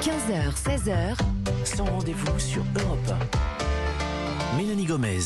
15h, 16h, Sans rendez-vous sur Europe 1. Mélanie Gomez.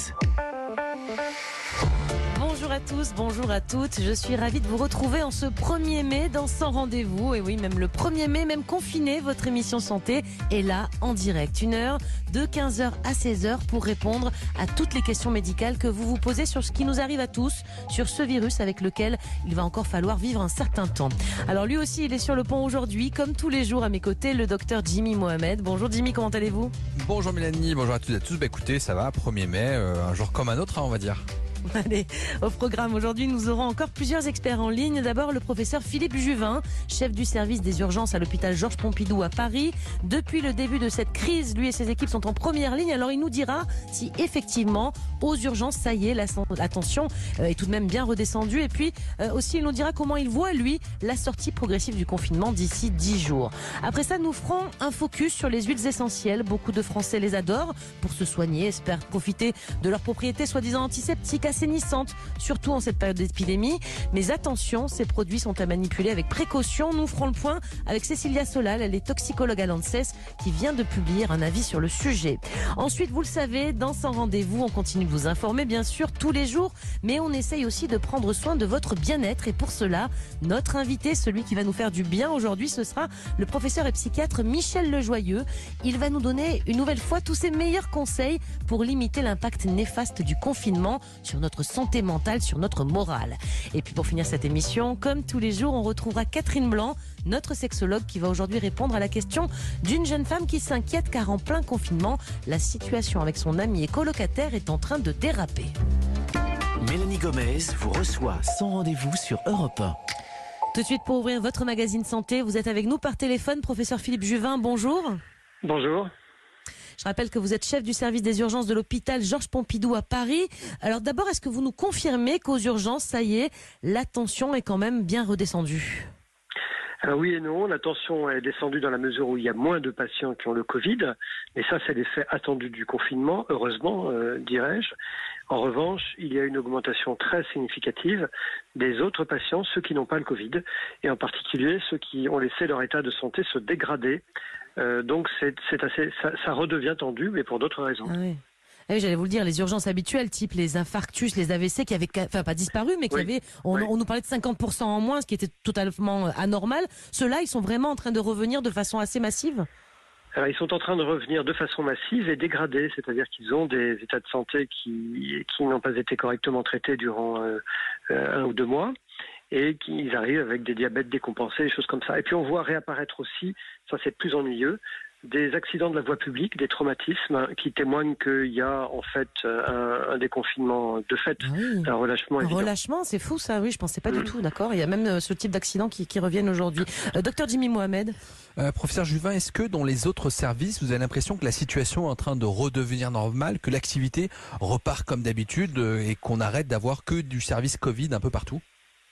Bonjour à tous, bonjour à toutes. Je suis ravie de vous retrouver en ce 1er mai dans Sans rendez-vous. Et oui, même le 1er mai, même confiné, votre émission santé est là en direct. 1 heure de 15h à 16h pour répondre à toutes les questions médicales que vous vous posez sur ce qui nous arrive à tous, sur ce virus avec lequel il va encore falloir vivre un certain temps. Alors lui aussi, il est sur le pont aujourd'hui, comme tous les jours à mes côtés, le docteur Jimmy Mohamed. Bonjour Jimmy, comment allez-vous ? Bonjour Mélanie, bonjour à toutes et à tous. Écoutez, ça va, 1er mai, un jour comme un autre, on va dire. Allez, au programme aujourd'hui, nous aurons encore plusieurs experts en ligne. D'abord, le professeur Philippe Juvin, chef du service des urgences à l'hôpital Georges Pompidou à Paris. Depuis le début de cette crise, lui et ses équipes sont en première ligne. Alors, il nous dira si effectivement, aux urgences, ça y est, la tension est tout de même bien redescendue. Et puis, aussi, il nous dira comment il voit, lui, la sortie progressive du confinement d'ici 10 jours. Après ça, nous ferons un focus sur les huiles essentielles. Beaucoup de Français les adorent pour se soigner, espèrent profiter de leurs propriétés soi-disant antiseptiques, assainissantes, surtout en cette période d'épidémie. Mais attention, ces produits sont à manipuler avec précaution. Nous ferons le point avec Cécilia Solal, elle est toxicologue à l'ANSES, qui vient de publier un avis sur le sujet. Ensuite, vous le savez, dans Sans rendez-vous, on continue de vous informer, bien sûr, tous les jours, mais on essaye aussi de prendre soin de votre bien-être. Et pour cela, notre invité, celui qui va nous faire du bien aujourd'hui, ce sera le professeur et psychiatre Michel Lejoyeux. Il va nous donner une nouvelle fois tous ses meilleurs conseils pour limiter l'impact néfaste du confinement sur notre santé mentale, sur notre morale. Et puis pour finir cette émission, comme tous les jours, on retrouvera Catherine Blanc, notre sexologue, qui va aujourd'hui répondre à la question d'une jeune femme qui s'inquiète car en plein confinement, la situation avec son ami et colocataire est en train de déraper. Mélanie Gomez vous reçoit Sans rendez-vous sur Europe 1. Tout de suite pour ouvrir votre magazine santé, vous êtes avec nous par téléphone, professeur Philippe Juvin, bonjour. Bonjour. Je rappelle que vous êtes chef du service des urgences de l'hôpital Georges Pompidou à Paris. Alors d'abord, est-ce que vous nous confirmez qu'aux urgences, ça y est, la tension est quand même bien redescendue ? Alors oui et non, la tension est descendue dans la mesure où il y a moins de patients qui ont le Covid, mais ça c'est l'effet attendu du confinement, heureusement, dirais-je. En revanche, il y a une augmentation très significative des autres patients, ceux qui n'ont pas le Covid, et en particulier ceux qui ont laissé leur état de santé se dégrader. Donc ça redevient tendu, mais pour d'autres raisons. Ah oui. Ah oui, j'allais vous le dire, les urgences habituelles, type les infarctus, les AVC, qui avaient, enfin pas disparu, mais qui avaient, on nous parlait de 50% en moins, ce qui était totalement anormal. Ceux-là, ils sont vraiment en train de revenir de façon assez massive ? Alors, ils sont en train de revenir de façon massive et dégradée, c'est-à-dire qu'ils ont des états de santé qui n'ont pas été correctement traités durant 1 ou 2 mois. Et qu'ils arrivent avec des diabètes décompensés, des choses comme ça. Et puis on voit réapparaître aussi, ça c'est plus ennuyeux, des accidents de la voie publique, des traumatismes qui témoignent qu'il y a en fait un déconfinement de fait, un relâchement évident. Un relâchement, c'est fou ça, oui, je pensais pas du tout, d'accord. Il y a même ce type d'accidents qui reviennent aujourd'hui. Docteur Jimmy Mohamed. Professeur Juvin, est-ce que dans les autres services, vous avez l'impression que la situation est en train de redevenir normale, que l'activité repart comme d'habitude et qu'on arrête d'avoir que du service Covid un peu partout ?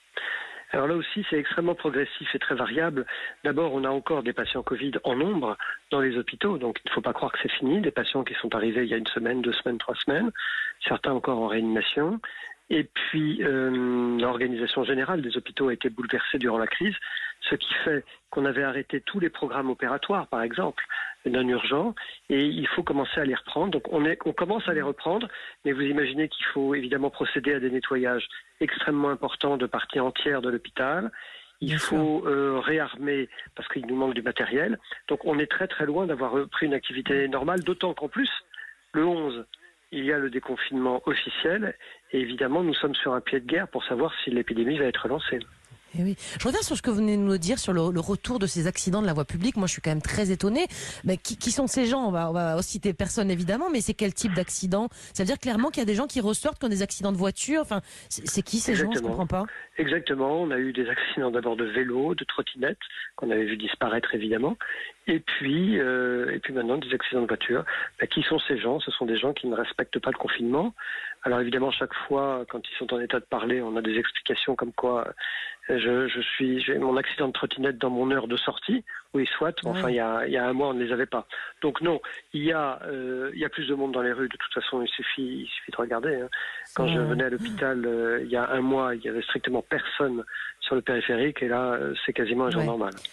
Alors là aussi, c'est extrêmement progressif et très variable. D'abord, on a encore des patients Covid en nombre dans les hôpitaux, donc il ne faut pas croire que c'est fini. Des patients qui sont arrivés il y a 1 semaine, 2 semaines, 3 semaines, certains encore en réanimation. Et puis, l'organisation générale des hôpitaux a été bouleversée durant la crise, ce qui fait qu'on avait arrêté tous les programmes opératoires, par exemple, non urgents, et il faut commencer à les reprendre. Donc on commence à les reprendre, mais vous imaginez qu'il faut évidemment procéder à des nettoyages extrêmement importants de parties entières de l'hôpital. Il faut réarmer parce qu'il nous manque du matériel. Donc on est très très loin d'avoir repris une activité normale, d'autant qu'en plus, le 11, il y a le déconfinement officiel, et évidemment nous sommes sur un pied de guerre pour savoir si l'épidémie va être lancée. Eh oui. Je reviens sur ce que vous venez de nous dire sur le retour de ces accidents de la voie publique. Moi, je suis quand même très étonnée. Mais qui sont ces gens ? On va citer personne évidemment, mais c'est quel type d'accident ? Ça veut dire clairement qu'il y a des gens qui ressortent qui ont des accidents de voiture. Enfin, c'est qui ces gens ? Je comprends pas. Exactement. On a eu des accidents d'abord de vélo, de trottinette, qu'on avait vu disparaître évidemment. Et puis maintenant des accidents de voiture. Qui sont ces gens ? Ce sont des gens qui ne respectent pas le confinement. Alors évidemment, chaque fois, quand ils sont en état de parler, on a des explications comme quoi j'ai mon accident de trottinette dans mon heure de sortie. Oui, soit. Mais enfin, il y a 1 mois, on ne les avait pas. Donc non, il y a plus de monde dans les rues. De toute façon, il suffit de regarder. Hein. Quand je venais à l'hôpital il y a 1 mois, il y avait strictement personne sur le périphérique, et là, c'est quasiment un jour normal.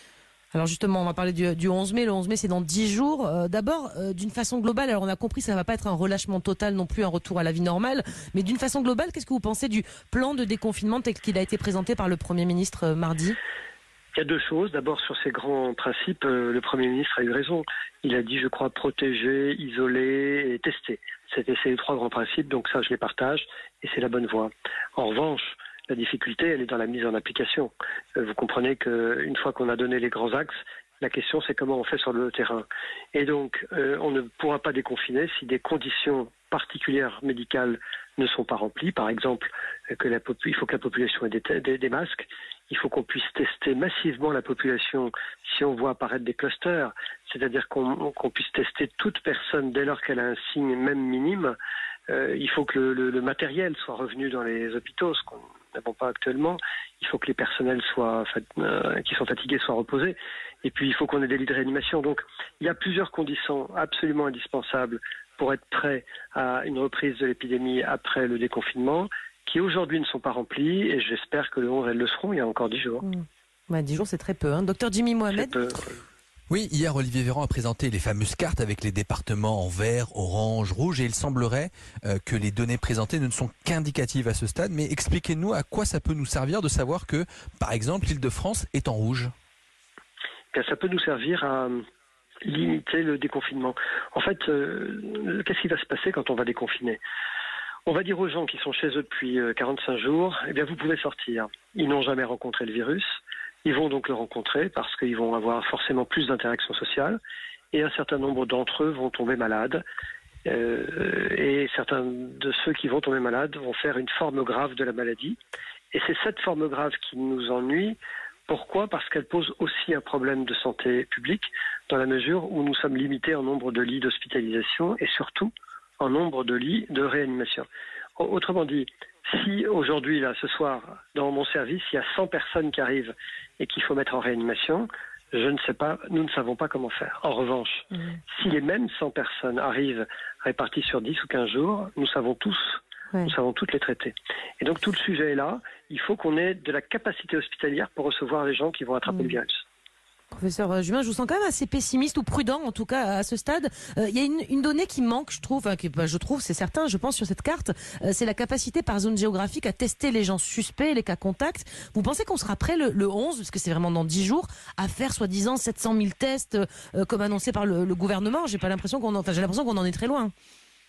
Alors justement, on va parler du 11 mai. Le 11 mai, c'est dans 10 jours. D'abord, d'une façon globale, alors on a compris que ça ne va pas être un relâchement total non plus, un retour à la vie normale, mais d'une façon globale, qu'est-ce que vous pensez du plan de déconfinement tel qu'il a été présenté par le Premier ministre mardi ? Il y a deux choses. D'abord, sur ces grands principes, le Premier ministre a eu raison. Il a dit, je crois, protéger, isoler et tester. C'était ces trois grands principes, donc ça, je les partage, et c'est la bonne voie. En revanche, la difficulté, elle est dans la mise en application. Vous comprenez qu'une fois qu'on a donné les grands axes, la question, c'est comment on fait sur le terrain. Et donc, on ne pourra pas déconfiner si des conditions particulières médicales ne sont pas remplies. Par exemple, il faut que la population ait des masques. Il faut qu'on puisse tester massivement la population si on voit apparaître des clusters. C'est-à-dire qu'on puisse tester toute personne dès lors qu'elle a un signe même minime. Il faut que le matériel soit revenu dans les hôpitaux, ce qu'on n'avons pas actuellement. Il faut que les personnels qui sont fatigués soient reposés. Et puis, il faut qu'on ait des lits de réanimation. Donc, il y a plusieurs conditions absolument indispensables pour être prêt à une reprise de l'épidémie après le déconfinement, qui aujourd'hui ne sont pas remplies. Et j'espère que le 11, elles le seront. Il y a encore 10 jours. 10 jours, c'est très peu. Docteur Jimmy Mohamed. Oui, hier, Olivier Véran a présenté les fameuses cartes avec les départements en vert, orange, rouge, et il semblerait que les données présentées ne sont qu'indicatives à ce stade. Mais expliquez-nous à quoi ça peut nous servir de savoir que, par exemple, l'Île-de-France est en rouge. Ça peut nous servir à limiter le déconfinement. En fait, qu'est-ce qui va se passer quand on va déconfiner ? On va dire aux gens qui sont chez eux depuis 45 jours, eh bien, vous pouvez sortir. Ils n'ont jamais rencontré le virus. Ils vont donc le rencontrer parce qu'ils vont avoir forcément plus d'interactions sociales et un certain nombre d'entre eux vont tomber malades. Et certains de ceux qui vont tomber malades vont faire une forme grave de la maladie. Et c'est cette forme grave qui nous ennuie. Pourquoi ? Parce qu'elle pose aussi un problème de santé publique dans la mesure où nous sommes limités en nombre de lits d'hospitalisation et surtout en nombre de lits de réanimation. Autrement dit, si aujourd'hui, là, ce soir, dans mon service, il y a 100 personnes qui arrivent et qu'il faut mettre en réanimation, je ne sais pas, nous ne savons pas comment faire. En revanche, si les mêmes 100 personnes arrivent réparties sur 10 ou 15 jours, nous savons tous. Nous savons toutes les traiter. Et donc tout le sujet est là. Il faut qu'on ait de la capacité hospitalière pour recevoir les gens qui vont attraper le virus. Professeur Juvin, je vous sens quand même assez pessimiste ou prudent, en tout cas à ce stade. Il y a une donnée qui manque, je trouve, c'est certain, je pense, sur cette carte, c'est la capacité par zone géographique à tester les gens suspects, les cas contacts. Vous pensez qu'on sera prêt le 11, parce que c'est vraiment dans 10 jours, à faire soi-disant 700 000 tests, comme annoncé par le gouvernement ? J'ai l'impression qu'on en est très loin.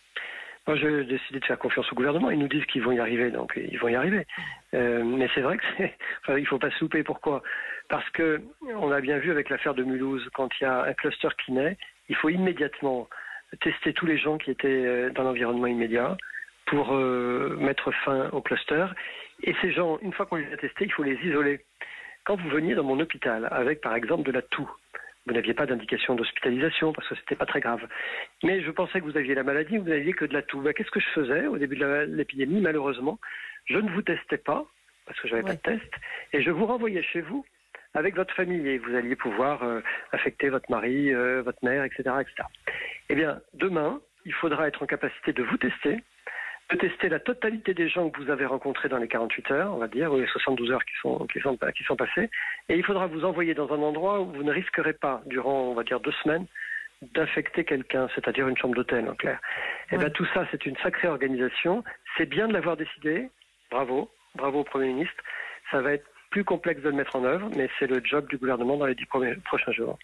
Moi, j'ai décidé de faire confiance au gouvernement. Ils nous disent qu'ils vont y arriver, donc ils vont y arriver. Mais c'est vrai que il faut pas se louper. Pourquoi ? Parce que on a bien vu avec l'affaire de Mulhouse, quand il y a un cluster qui naît, il faut immédiatement tester tous les gens qui étaient dans l'environnement immédiat pour mettre fin au cluster. Et ces gens, une fois qu'on les a testés, il faut les isoler. Quand vous veniez dans mon hôpital avec, par exemple, de la toux, vous n'aviez pas d'indication d'hospitalisation parce que c'était pas très grave. Mais je pensais que vous aviez la maladie, vous n'aviez que de la toux. Qu'est-ce que je faisais au début de l'épidémie ? Malheureusement, je ne vous testais pas parce que j'avais pas de test et je vous renvoyais chez vous avec votre famille et vous alliez pouvoir affecter votre mari, votre mère, etc., etc. Eh bien, demain, il faudra être en capacité de vous tester, de tester la totalité des gens que vous avez rencontrés dans les 48 heures, on va dire, ou les 72 heures qui sont passées, et il faudra vous envoyer dans un endroit où vous ne risquerez pas, durant, on va dire, 2 semaines, d'infecter quelqu'un, c'est-à-dire une chambre d'hôtel, en clair. Et bien tout ça, c'est une sacrée organisation. C'est bien de l'avoir décidé. Bravo au Premier ministre. Ça va être plus complexe de le mettre en œuvre, mais c'est le job du gouvernement dans les 10 prochains jours.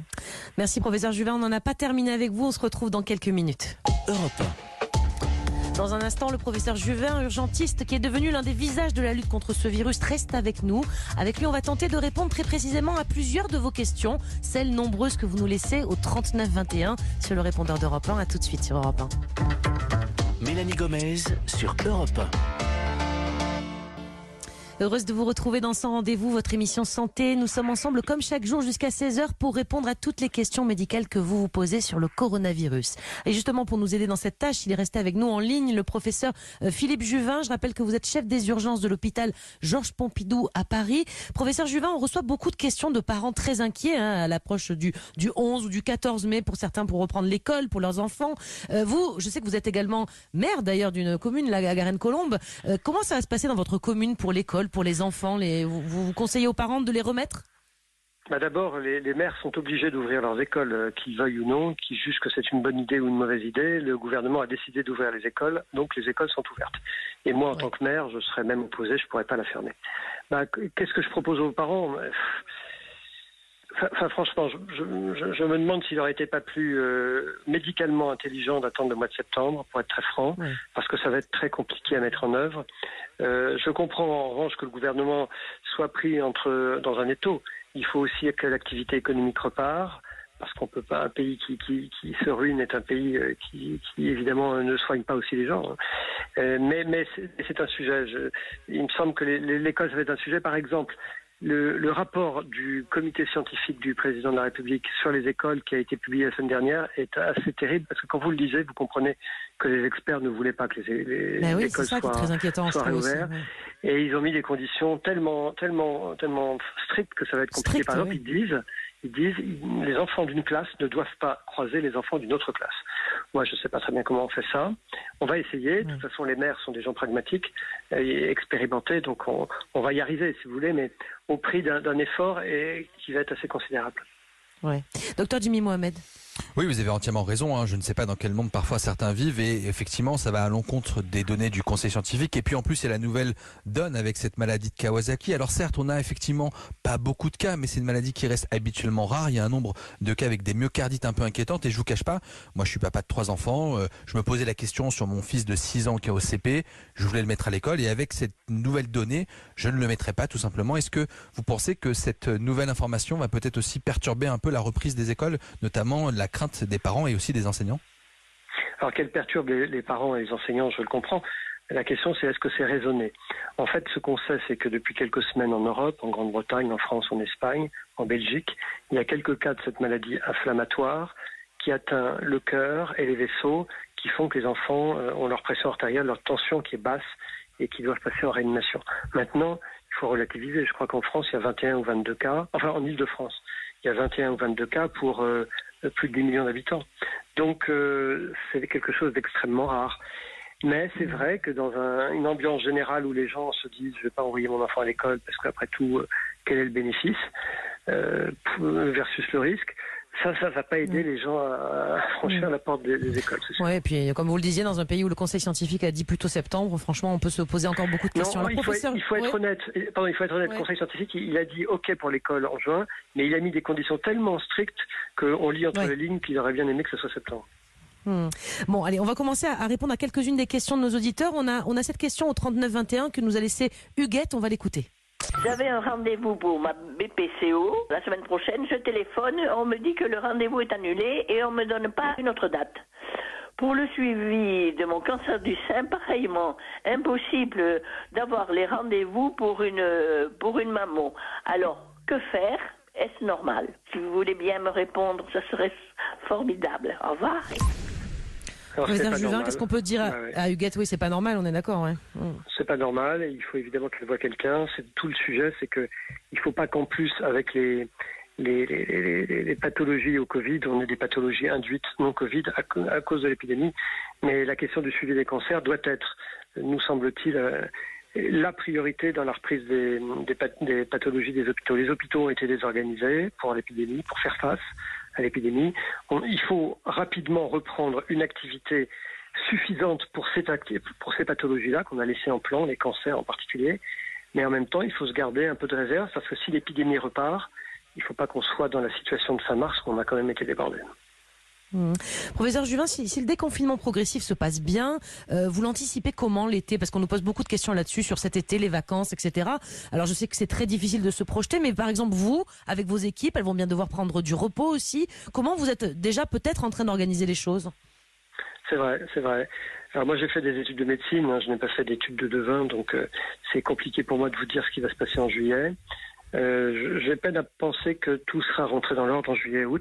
Merci professeur Juvin, on n'en a pas terminé avec vous, on se retrouve dans quelques minutes. Europe 1. Dans un instant, le professeur Juvin, urgentiste, qui est devenu l'un des visages de la lutte contre ce virus, reste avec nous. Avec lui, on va tenter de répondre très précisément à plusieurs de vos questions, celles nombreuses que vous nous laissez au 39 21 sur le répondeur d'Europe 1. À tout de suite sur Europe 1. Mélanie Gomez sur Europe 1. Heureuse de vous retrouver dans Sans Rendez-vous, votre émission santé. Nous sommes ensemble comme chaque jour jusqu'à 16h pour répondre à toutes les questions médicales que vous vous posez sur le coronavirus. Et justement, pour nous aider dans cette tâche, il est resté avec nous en ligne le professeur Philippe Juvin. Je rappelle que vous êtes chef des urgences de l'hôpital Georges Pompidou à Paris. Professeur Juvin, on reçoit beaucoup de questions de parents très inquiets à l'approche du 11 ou du 14 mai pour certains pour reprendre l'école pour leurs enfants. Vous, je sais que vous êtes également maire d'ailleurs d'une commune, la Garenne-Colombe. Comment ça va se passer dans votre commune pour l'école, pour les enfants, vous conseillez aux parents de les remettre ? D'abord, les maires sont obligés d'ouvrir leurs écoles, qu'ils veuillent ou non, qu'ils jugent que c'est une bonne idée ou une mauvaise idée. Le gouvernement a décidé d'ouvrir les écoles, donc les écoles sont ouvertes. Et moi, en tant que maire, je serais même opposé, je ne pourrais pas la fermer. Qu'est-ce que je propose aux parents ? Franchement, je me demande s'il n'aurait été pas plus médicalement intelligent d'attendre le mois de septembre, pour être très franc, parce que ça va être très compliqué à mettre en œuvre. Je comprends en revanche que le gouvernement soit pris dans un étau. Il faut aussi que l'activité économique repart, parce qu'on peut pas, un pays qui se ruine est un pays qui évidemment ne soigne pas aussi les gens. Mais c'est un sujet. Il me semble que l'école, ça va être un sujet. Par exemple, le rapport du comité scientifique du président de la République sur les écoles qui a été publié la semaine dernière est assez terrible, parce que quand vous le lisez, vous comprenez que les experts ne voulaient pas que les écoles soient réouvertes. Et ils ont mis des conditions tellement strictes que ça va être compliqué. Par exemple, ils disent les enfants d'une classe ne doivent pas croiser les enfants d'une autre classe. Moi, je ne sais pas très bien comment on fait ça. On va essayer. De toute façon, les maires sont des gens pragmatiques et expérimentés, donc on va y arriver, si vous voulez, mais au prix d'un effort qui va être assez considérable. Ouais. Docteur Jimmy Mohamed. Oui, vous avez entièrement raison. Je ne sais pas dans quel monde parfois certains vivent, et effectivement, ça va à l'encontre des données du Conseil scientifique. Et puis en plus, il y a la nouvelle donne avec cette maladie de Kawasaki. Alors certes, on a effectivement pas beaucoup de cas, mais c'est une maladie qui reste habituellement rare. Il y a un nombre de cas avec des myocardites un peu inquiétantes. Et je vous cache pas, moi je suis papa de 3 enfants. Je me posais la question sur mon fils de 6 ans qui est au CP. Je voulais le mettre à l'école, et avec cette nouvelle donnée, je ne le mettrai pas tout simplement. Est-ce que vous pensez que cette nouvelle information va peut-être aussi perturber un peu la reprise des écoles, notamment la crainte des parents et aussi des enseignants? Alors qu'elle perturbe les parents et les enseignants, je le comprends. La question, c'est est-ce que c'est raisonné? En fait, ce qu'on sait, c'est que depuis quelques semaines en Europe, en Grande-Bretagne, en France, en Espagne, en Belgique, il y a quelques cas de cette maladie inflammatoire qui atteint le cœur et les vaisseaux, qui font que les enfants ont leur pression artérielle, leur tension qui est basse et qui doivent passer en réanimation. Maintenant, il faut relativiser. Je crois qu'en France, il y a 21 ou 22 cas, enfin en Île-de-France, il y a 21 ou 22 cas pour plus de 10 millions d'habitants. Donc c'est quelque chose d'extrêmement rare. Mais c'est vrai que dans une ambiance générale où les gens se disent je ne vais pas envoyer mon enfant à l'école parce qu'après tout, quel est le bénéfice versus le risque, ça va pas aider les gens à franchir la porte des écoles. Oui, et puis comme vous le disiez, dans un pays où le Conseil scientifique a dit plutôt septembre, franchement, on peut se poser encore beaucoup de questions. Non, il faut être honnête. Pardon, il faut être honnête. Le Conseil scientifique, il a dit OK pour l'école en juin, mais il a mis des conditions tellement strictes qu'on lit entre les lignes qu'il aurait bien aimé que ce soit septembre. Bon, allez, on va commencer à répondre à quelques-unes des questions de nos auditeurs. On a cette question au 3921 que nous a laissé Huguette. On va l'écouter. J'avais un rendez-vous pour ma BPCO. La semaine prochaine, je téléphone, on me dit que le rendez-vous est annulé et on me donne pas une autre date. Pour le suivi de mon cancer du sein, pareillement, impossible d'avoir les rendez-vous pour une mammo. Alors, que faire? Est-ce normal? Si vous voulez bien me répondre, ça serait formidable. Au revoir. Professeur Juvin, qu'est-ce qu'on peut dire à Huguette? Oui, c'est pas normal, on est d'accord. Ouais. C'est pas normal, et il faut évidemment qu'elle voie quelqu'un. C'est tout le sujet, c'est que il faut pas qu'en plus, avec les pathologies au Covid, on ait des pathologies induites non Covid à cause de l'épidémie. Mais la question du suivi des cancers doit être, nous semble-t-il, la priorité dans la reprise des pathologies des hôpitaux. Les hôpitaux ont été désorganisés pour l'épidémie, pour faire face à l'épidémie. Il faut rapidement reprendre une activité suffisante pour ces pathologies-là qu'on a laissées en plan, les cancers en particulier. Mais en même temps, il faut se garder un peu de réserve, parce que si l'épidémie repart, il ne faut pas qu'on soit dans la situation de fin mars où on a quand même été débordé. Professeur Juvin, si le déconfinement progressif se passe bien, vous l'anticipez comment l'été? Parce qu'on nous pose beaucoup de questions là-dessus, sur cet été, les vacances, etc. Alors je sais que c'est très difficile de se projeter, mais par exemple vous, avec vos équipes, elles vont bien devoir prendre du repos aussi. Comment vous êtes déjà peut-être en train d'organiser les choses? C'est vrai. Alors moi j'ai fait des études de médecine, je n'ai pas fait d'études de devin, donc c'est compliqué pour moi de vous dire ce qui va se passer en juillet. J'ai peine à penser que tout sera rentré dans l'ordre en juillet-août.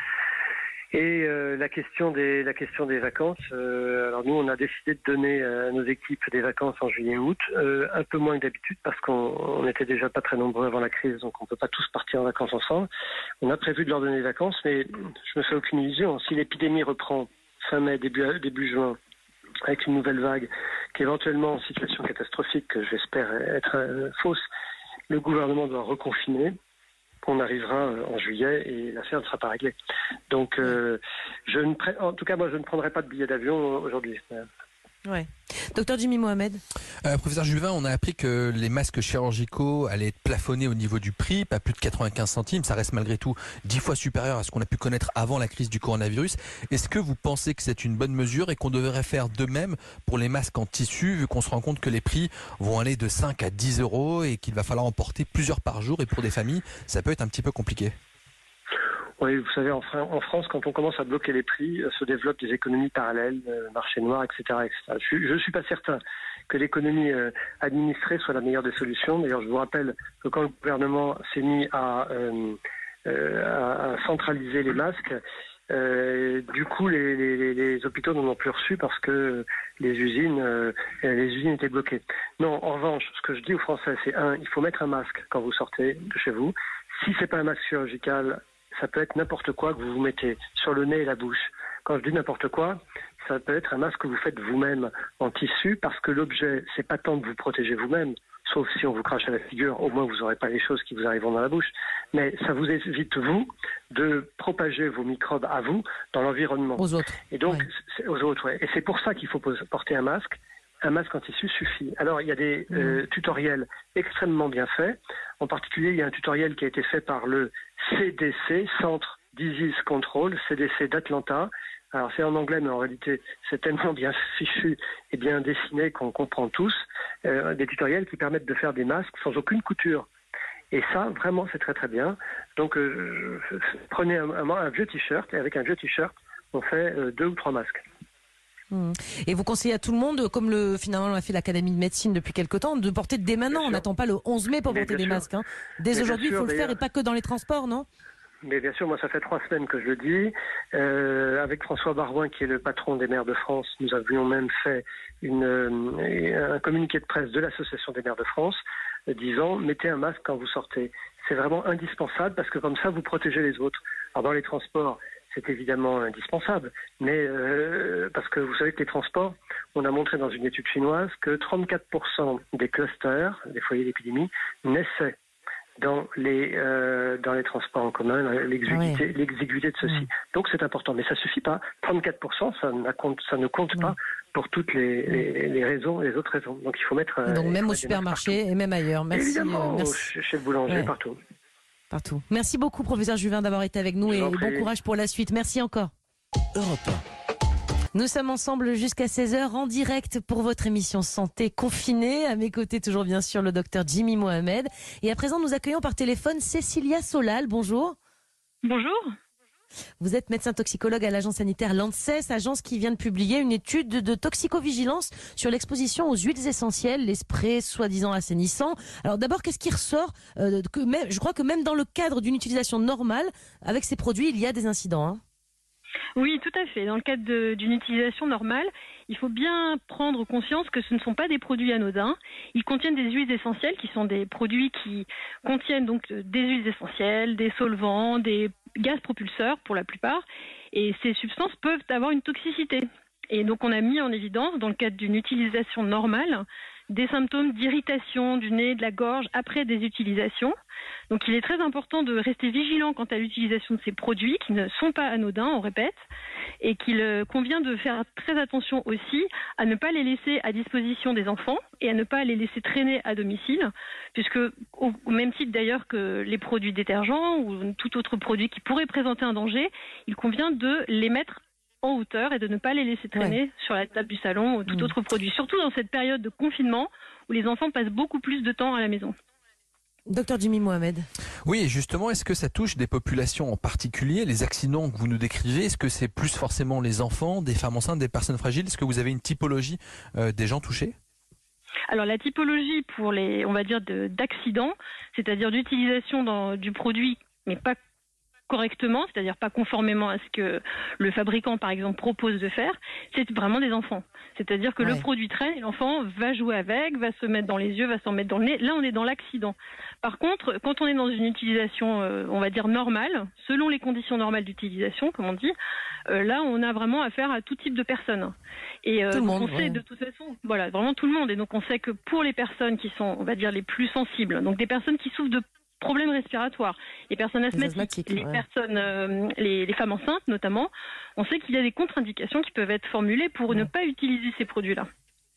Et la question des vacances, alors nous on a décidé de donner à nos équipes des vacances en juillet-août, un peu moins que d'habitude parce qu'on n'était déjà pas très nombreux avant la crise, donc on peut pas tous partir en vacances ensemble. On a prévu de leur donner des vacances, mais je me fais aucune illusion. Si l'épidémie reprend fin mai, début juin, avec une nouvelle vague, qui est éventuellement en situation catastrophique, que j'espère être fausse, le gouvernement doit reconfiner. qu'on arrivera en juillet et l'affaire ne sera pas réglée. Donc, en tout cas, moi, je ne prendrai pas de billet d'avion aujourd'hui. Ouais. Docteur Jimmy Mohamed. Professeur Juvin, on a appris que les masques chirurgicaux allaient être plafonnés au niveau du prix, pas plus de 95 centimes. Ça reste malgré tout 10 fois supérieur à ce qu'on a pu connaître avant la crise du coronavirus. Est-ce que vous pensez que c'est une bonne mesure et qu'on devrait faire de même pour les masques en tissu, vu qu'on se rend compte que les prix vont aller de 5 à 10 euros et qu'il va falloir en porter plusieurs par jour, et pour des familles, ça peut être un petit peu compliqué? Oui, vous savez, en France, quand on commence à bloquer les prix, se développent des économies parallèles, marché noir, etc., etc. Je ne suis pas certain que l'économie administrée soit la meilleure des solutions. D'ailleurs, je vous rappelle que quand le gouvernement s'est mis à centraliser les masques, du coup, les hôpitaux n'en ont plus reçu parce que les usines étaient bloquées. Non, en revanche, ce que je dis aux Français, c'est il faut mettre un masque quand vous sortez de chez vous. Si c'est pas un masque chirurgical, ça peut être n'importe quoi que vous vous mettez sur le nez et la bouche. Quand je dis n'importe quoi, ça peut être un masque que vous faites vous-même en tissu, parce que l'objet, c'est pas tant de vous protéger vous-même, sauf si on vous crache à la figure, au moins vous n'aurez pas les choses qui vous arriveront dans la bouche, mais ça vous évite, vous, de propager vos microbes à vous dans l'environnement. Aux autres. Et donc, ouais. Aux autres, ouais. Et c'est pour ça qu'il faut porter un masque. Un masque en tissu suffit. Alors, il y a des tutoriels extrêmement bien faits. En particulier, il y a un tutoriel qui a été fait par le CDC, Centre Disease Control, CDC d'Atlanta. Alors, c'est en anglais, mais en réalité, c'est tellement bien fichu et bien dessiné qu'on comprend tous. Des tutoriels qui permettent de faire des masques sans aucune couture. Et ça, vraiment, c'est très très bien. Donc, prenez un vieux t-shirt, et avec un vieux t-shirt, on fait 2 ou 3 masques. Et vous conseillez à tout le monde, comme finalement on a fait l'Académie de médecine depuis quelque temps, de porter dès maintenant. On n'attend pas le 11 mai pour porter des masques. Hein. Dès aujourd'hui, il faut le faire, et pas que dans les transports, non? Mais bien sûr, moi ça fait 3 semaines que je le dis. Avec François Barouin, qui est le patron des maires de France, nous avions même fait un communiqué de presse de l'Association des maires de France disant « Mettez un masque quand vous sortez ». C'est vraiment indispensable, parce que comme ça, vous protégez les autres. Alors dans les transports, c'est évidemment indispensable, mais parce que vous savez que les transports, on a montré dans une étude chinoise que 34% des clusters, des foyers d'épidémie, naissaient dans les transports en commun, l'exiguïté de ceci. Donc c'est important, mais ça suffit pas. 34%, ça ne compte pas pour toutes les raisons, les autres raisons. Donc il faut mettre. Donc même au supermarché et même ailleurs. Merci. Évidemment, merci. Chez le boulanger, partout. Partout. Merci beaucoup, professeur Juvin, d'avoir été avec nous, et bon courage pour la suite. Merci encore. Europe 1. Nous sommes ensemble jusqu'à 16h en direct pour votre émission Santé Confinée. À mes côtés, toujours bien sûr, le docteur Jimmy Mohamed. Et à présent, nous accueillons par téléphone Cécilia Solal. Bonjour. Bonjour. Vous êtes médecin toxicologue à l'agence sanitaire l'ANSES, agence qui vient de publier une étude de toxicovigilance sur l'exposition aux huiles essentielles, les sprays soi-disant assainissants. Alors d'abord, qu'est-ce qui ressort je crois que même dans le cadre d'une utilisation normale, avec ces produits, il y a des incidents. Hein. Oui, tout à fait. Dans le cadre d'une utilisation normale, il faut bien prendre conscience que ce ne sont pas des produits anodins. Ils contiennent des huiles essentielles, qui sont des produits qui contiennent donc des huiles essentielles, des solvants, des gaz propulseurs pour la plupart. Et ces substances peuvent avoir une toxicité. Et donc on a mis en évidence, dans le cadre d'une utilisation normale, des symptômes d'irritation du nez, de la gorge après des utilisations. Donc il est très important de rester vigilant quant à l'utilisation de ces produits qui ne sont pas anodins, on répète, et qu'il convient de faire très attention aussi à ne pas les laisser à disposition des enfants et à ne pas les laisser traîner à domicile, puisque au même titre d'ailleurs que les produits détergents ou tout autre produit qui pourrait présenter un danger, il convient de les mettre en hauteur et de ne pas les laisser traîner sur la table du salon ou tout autre produit, surtout dans cette période de confinement où les enfants passent beaucoup plus de temps à la maison. Docteur Jimmy Mohamed. Oui, et justement, est-ce que ça touche des populations en particulier, les accidents que vous nous décrivez? Est-ce que c'est plus forcément les enfants, des femmes enceintes, des personnes fragiles? Est-ce que vous avez une typologie des gens touchés? Alors la typologie pour les, on va dire, d'accidents, c'est-à-dire d'utilisation du produit, mais pas correctement, c'est-à-dire pas conformément à ce que le fabricant, par exemple, propose de faire, c'est vraiment des enfants. C'est-à-dire que le produit traîne et l'enfant va jouer avec, va se mettre dans les yeux, va s'en mettre dans le nez. Là, on est dans l'accident. Par contre, quand on est dans une utilisation, on va dire normale, selon les conditions normales d'utilisation, comme on dit, là, on a vraiment affaire à tout type de personnes. Et tout le monde, on sait de toute façon, voilà, vraiment tout le monde. Et donc, on sait que pour les personnes qui sont, on va dire, les plus sensibles, donc des personnes qui souffrent de problèmes respiratoires. Les personnes asthmatiques, les femmes enceintes notamment, on sait qu'il y a des contre-indications qui peuvent être formulées pour ne pas utiliser ces produits-là.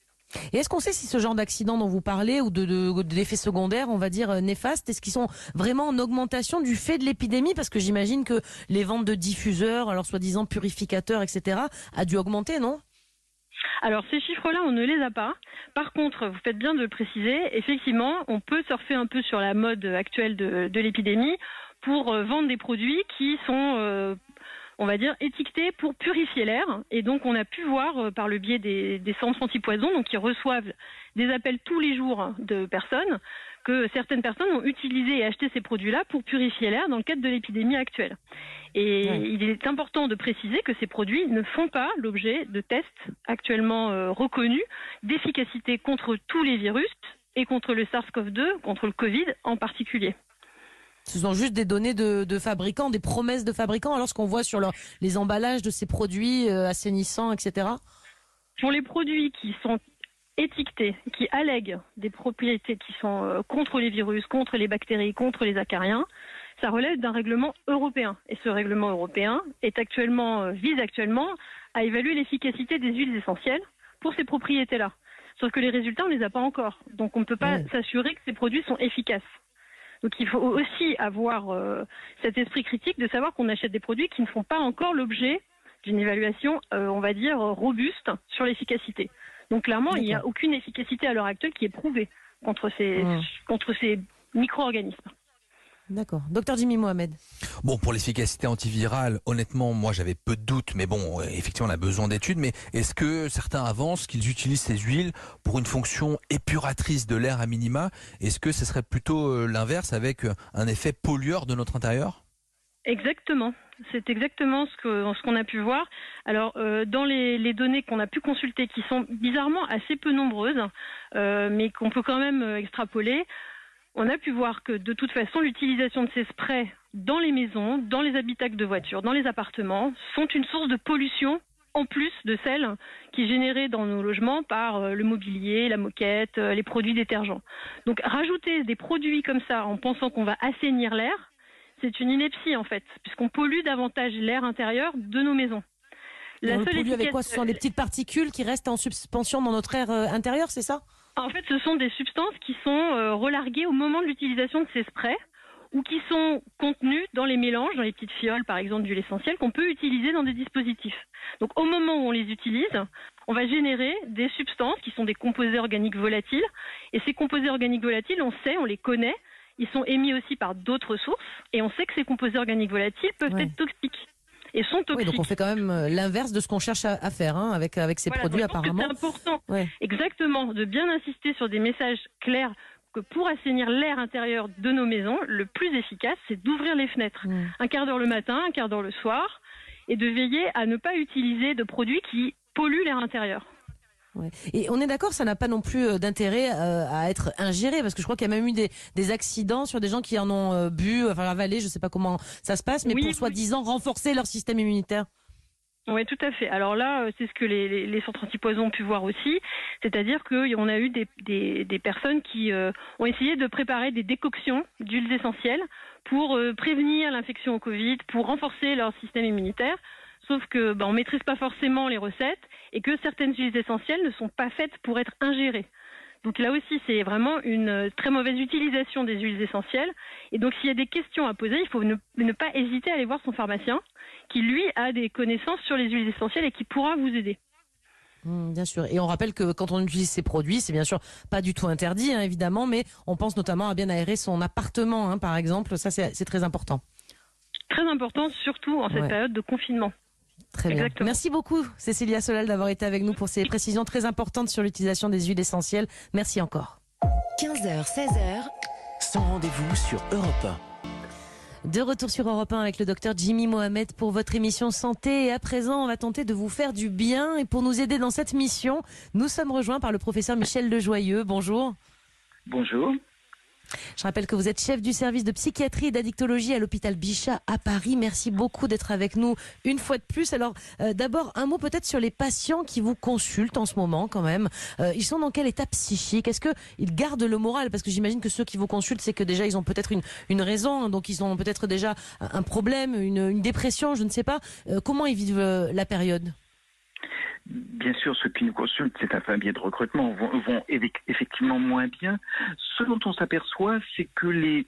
Et est-ce qu'on sait si ce genre d'accident dont vous parlez ou d'effets secondaires, on va dire néfastes, est-ce qu'ils sont vraiment en augmentation du fait de l'épidémie? Parce que j'imagine que les ventes de diffuseurs, alors soi-disant purificateurs, etc., a dû augmenter, non? Alors ces chiffres-là, on ne les a pas. Par contre, vous faites bien de le préciser, effectivement, on peut surfer un peu sur la mode actuelle de l'épidémie pour vendre des produits qui sont... on va dire, étiquetés pour purifier l'air. Et donc, on a pu voir par le biais des centres anti-poison, donc qui reçoivent des appels tous les jours de personnes, que certaines personnes ont utilisé et acheté ces produits-là pour purifier l'air dans le cadre de l'épidémie actuelle. Et il est important de préciser que ces produits ne font pas l'objet de tests actuellement reconnus d'efficacité contre tous les virus et contre le SARS-CoV-2, contre le Covid en particulier. Ce sont juste des données de fabricants, des promesses de fabricants, alors ce qu'on voit sur les emballages de ces produits assainissants, etc. Pour les produits qui sont étiquetés, qui allèguent des propriétés qui sont contre les virus, contre les bactéries, contre les acariens, ça relève d'un règlement européen. Et ce règlement européen vise actuellement à évaluer l'efficacité des huiles essentielles pour ces propriétés-là. Sauf que les résultats, on ne les a pas encore. Donc on ne peut pas s'assurer que ces produits sont efficaces. Donc il faut aussi avoir cet esprit critique de savoir qu'on achète des produits qui ne font pas encore l'objet d'une évaluation, on va dire, robuste sur l'efficacité. Donc clairement, il n'y a aucune efficacité à l'heure actuelle qui est prouvée contre ces micro-organismes. D'accord. Docteur Jimmy Mohamed. Bon, pour l'efficacité antivirale, honnêtement, moi j'avais peu de doutes, mais bon, effectivement on a besoin d'études, mais est-ce que certains avancent qu'ils utilisent ces huiles pour une fonction épuratrice de l'air à minima? Est-ce que ce serait plutôt l'inverse avec un effet pollueur de notre intérieur? Exactement. C'est exactement ce qu'on a pu voir. Alors, dans les données qu'on a pu consulter, qui sont bizarrement assez peu nombreuses, mais qu'on peut quand même extrapoler, on a pu voir que de toute façon, l'utilisation de ces sprays dans les maisons, dans les habitacles de voitures, dans les appartements, sont une source de pollution en plus de celle qui est générée dans nos logements par le mobilier, la moquette, les produits détergents. Donc rajouter des produits comme ça en pensant qu'on va assainir l'air, c'est une ineptie en fait, puisqu'on pollue davantage l'air intérieur de nos maisons. On pollue avec quoi? Ce sont des petites particules qui restent en suspension dans notre air intérieur, c'est ça? En fait, ce sont des substances qui sont relarguées au moment de l'utilisation de ces sprays ou qui sont contenues dans les mélanges, dans les petites fioles par exemple d'huile essentielle qu'on peut utiliser dans des dispositifs. Donc au moment où on les utilise, on va générer des substances qui sont des composés organiques volatiles. Et ces composés organiques volatiles, on les connaît, ils sont émis aussi par d'autres sources et on sait que ces composés organiques volatiles peuvent être toxiques. Et sont toxiques. Oui, donc on fait quand même l'inverse de ce qu'on cherche à faire avec ces produits apparemment. C'est important, exactement, de bien insister sur des messages clairs que pour assainir l'air intérieur de nos maisons, le plus efficace, c'est d'ouvrir les fenêtres. Un quart d'heure le matin, un quart d'heure le soir, et de veiller à ne pas utiliser de produits qui polluent l'air intérieur. Ouais. Et on est d'accord, ça n'a pas non plus d'intérêt à être ingéré, parce que je crois qu'il y a même eu des accidents sur des gens qui en ont bu, enfin avalé, je ne sais pas comment ça se passe, mais pour soi-disant renforcer leur système immunitaire. Oui, tout à fait. Alors là, c'est ce que les centres antipoison ont pu voir aussi, c'est-à-dire qu'on a eu des personnes qui ont essayé de préparer des décoctions d'huiles essentielles pour prévenir l'infection au Covid, pour renforcer leur système immunitaire. Sauf que on maîtrise pas forcément les recettes et que certaines huiles essentielles ne sont pas faites pour être ingérées. Donc là aussi, c'est vraiment une très mauvaise utilisation des huiles essentielles. Et donc s'il y a des questions à poser, il faut ne pas hésiter à aller voir son pharmacien qui, lui, a des connaissances sur les huiles essentielles et qui pourra vous aider. Bien sûr. Et on rappelle que quand on utilise ces produits, c'est bien sûr pas du tout interdit, évidemment, mais on pense notamment à bien aérer son appartement, par exemple. Ça, c'est très important. Très important, surtout en cette période de confinement. Très bien. Merci beaucoup, Cécilia Solal, d'avoir été avec nous pour ces précisions très importantes sur l'utilisation des huiles essentielles. Merci encore. 15h, 16h, sans rendez-vous sur Europe 1. De retour sur Europe 1 avec le docteur Jimmy Mohamed pour votre émission Santé. Et à présent, on va tenter de vous faire du bien. Et pour nous aider dans cette mission, nous sommes rejoints par le professeur Michel Lejoyeux. Bonjour. Bonjour. Je rappelle que vous êtes chef du service de psychiatrie et d'addictologie à l'hôpital Bichat à Paris. Merci beaucoup d'être avec nous une fois de plus. Alors d'abord un mot peut-être sur les patients qui vous consultent en ce moment quand même. Ils sont dans quel état psychique? Est-ce qu'ils gardent le moral? Parce que j'imagine que ceux qui vous consultent, c'est que déjà ils ont peut-être une raison, hein, donc ils ont peut-être déjà un problème, une dépression, je ne sais pas. Comment ils vivent la période? Bien sûr, ceux qui nous consultent, c'est un biais de recrutement, vont effectivement moins bien. Ce dont on s'aperçoit, c'est que les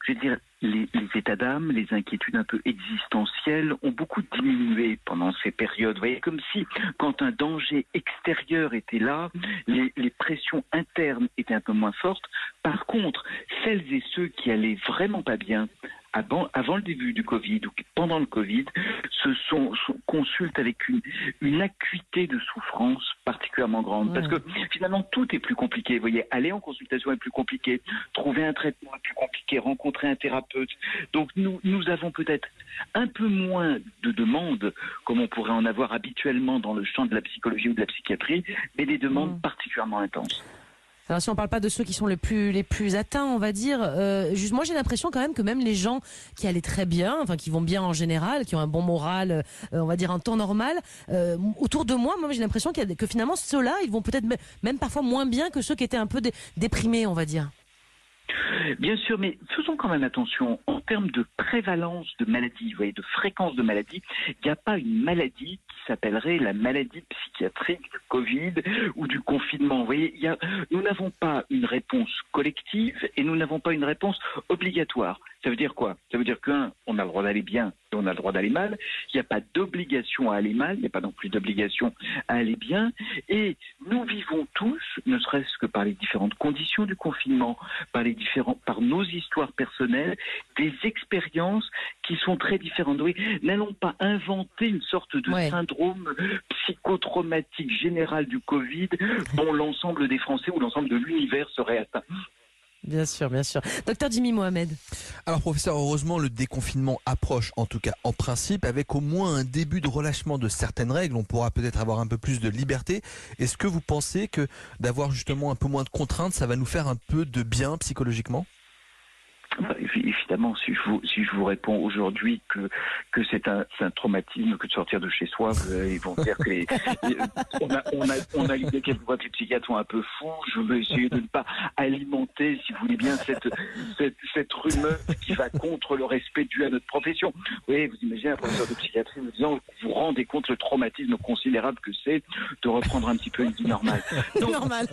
états d'âme, les inquiétudes un peu existentielles ont beaucoup diminué pendant ces périodes. Vous voyez, comme si, quand un danger extérieur était là, les pressions internes étaient un peu moins fortes. Par contre, celles et ceux qui allaient vraiment pas bien, avant le début du Covid ou pendant le Covid, consultent avec une acuité de souffrance particulièrement grande. Ouais. Parce que finalement, tout est plus compliqué. Vous voyez, aller en consultation est plus compliqué, trouver un traitement est plus compliqué, rencontrer un thérapeute. Donc nous avons peut-être un peu moins de demandes, comme on pourrait en avoir habituellement dans le champ de la psychologie ou de la psychiatrie, mais des demandes particulièrement intenses. Alors si on parle pas de ceux qui sont les plus atteints, on va dire, moi j'ai l'impression quand même que même les gens qui allaient très bien, enfin qui vont bien en général, qui ont un bon moral, on va dire en temps normal, autour de moi j'ai l'impression que finalement ceux-là, ils vont peut-être même parfois moins bien que ceux qui étaient un peu déprimés, on va dire. Bien sûr, mais faisons quand même attention. En termes de prévalence de maladies, vous voyez, de fréquence de maladies, il n'y a pas une maladie qui s'appellerait la maladie psychiatrique du Covid ou du confinement. Vous voyez, nous n'avons pas une réponse collective et nous n'avons pas une réponse obligatoire. Ça veut dire quoi? Ça veut dire on a le droit d'aller bien et on a le droit d'aller mal. Il n'y a pas d'obligation à aller mal, il n'y a pas non plus d'obligation à aller bien. Et nous vivons tous, ne serait-ce que par les différentes conditions du confinement, par nos histoires personnelles, des expériences qui sont très différentes. Oui, n'allons pas inventer une sorte de syndrome psychotraumatique général du Covid dont l'ensemble des Français ou l'ensemble de l'univers serait atteint. Bien sûr, bien sûr. Docteur Jimmy Mohamed. Alors professeur, heureusement le déconfinement approche, en tout cas en principe, avec au moins un début de relâchement de certaines règles. On pourra peut-être avoir un peu plus de liberté. Est-ce que vous pensez que d'avoir justement un peu moins de contraintes, ça va nous faire un peu de bien psychologiquement ? Évidemment, si je vous réponds aujourd'hui que c'est un traumatisme que de sortir de chez soi, ils vont dire que on a l'idée quelquefois que les psychiatres sont un peu fous. Je veux essayer de ne pas alimenter, si vous voulez bien, cette rumeur qui va contre le respect dû à notre profession. Oui, vous imaginez un professeur de psychiatrie vous disant, vous vous rendez compte le traumatisme considérable que c'est de reprendre un petit peu une vie normale. Donc, normal.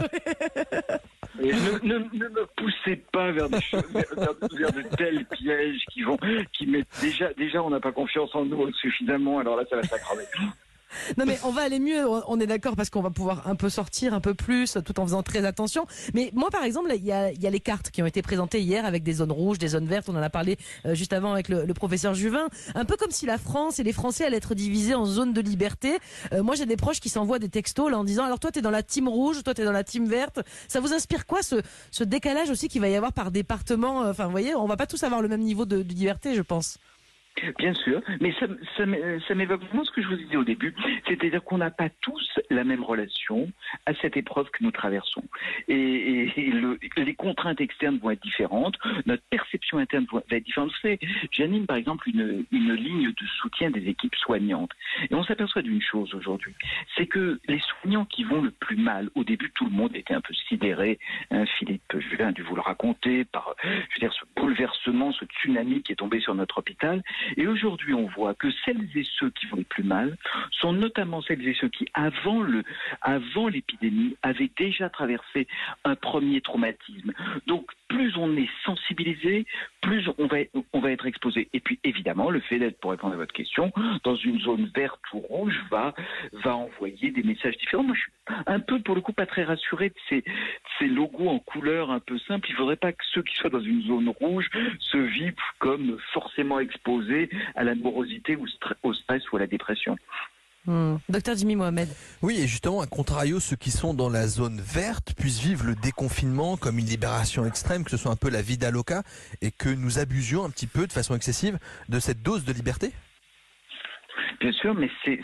Ne me poussez pas vers des choses, vers de tels pièges qui mettent déjà on n'a pas confiance en nous suffisamment, alors là ça va s'aggraver. Non mais on va aller mieux, on est d'accord, parce qu'on va pouvoir un peu sortir un peu plus tout en faisant très attention. Mais moi par exemple, il y a les cartes qui ont été présentées hier avec des zones rouges, des zones vertes, on en a parlé juste avant avec le professeur Juvin, un peu comme si la France et les Français allaient être divisés en zones de liberté. Moi j'ai des proches qui s'envoient des textos là en disant alors toi t'es dans la team rouge, toi t'es dans la team verte. Ça vous inspire quoi ce décalage aussi qu'il va y avoir par département? Enfin vous voyez, on va pas tous avoir le même niveau de liberté, je pense. Bien sûr, mais ça m'évoque vraiment ce que je vous disais au début, c'est-à-dire qu'on n'a pas tous la même relation à cette épreuve que nous traversons. Et les contraintes externes vont être différentes, notre perception interne va être différente. Vous savez, j'anime par exemple une ligne de soutien des équipes soignantes. Et on s'aperçoit d'une chose aujourd'hui, c'est que les soignants qui vont le plus mal, au début tout le monde était un peu sidéré, Philippe Juvin a dû vous le raconter, par ce bouleversement, ce tsunami qui est tombé sur notre hôpital. Et aujourd'hui, on voit que celles et ceux qui vont le plus mal sont notamment celles et ceux qui, avant l'épidémie, avaient déjà traversé un premier traumatisme. Donc, plus on est sensibilisé, plus on va être exposé. Et puis, évidemment, le fait d'être, pour répondre à votre question, dans une zone verte ou rouge va envoyer des messages différents. Moi, je suis un peu, pour le coup, pas très rassuré de ces logos en couleur un peu simples. Il ne faudrait pas que ceux qui soient dans une zone rouge se vivent comme forcément exposés à la morosité, au stress ou à la dépression. Docteur Jimmy Mohamed. Oui, et justement, à contrario, ceux qui sont dans la zone verte puissent vivre le déconfinement comme une libération extrême, que ce soit un peu la vida loca, et que nous abusions un petit peu de façon excessive de cette dose de liberté. Bien sûr, mais c'est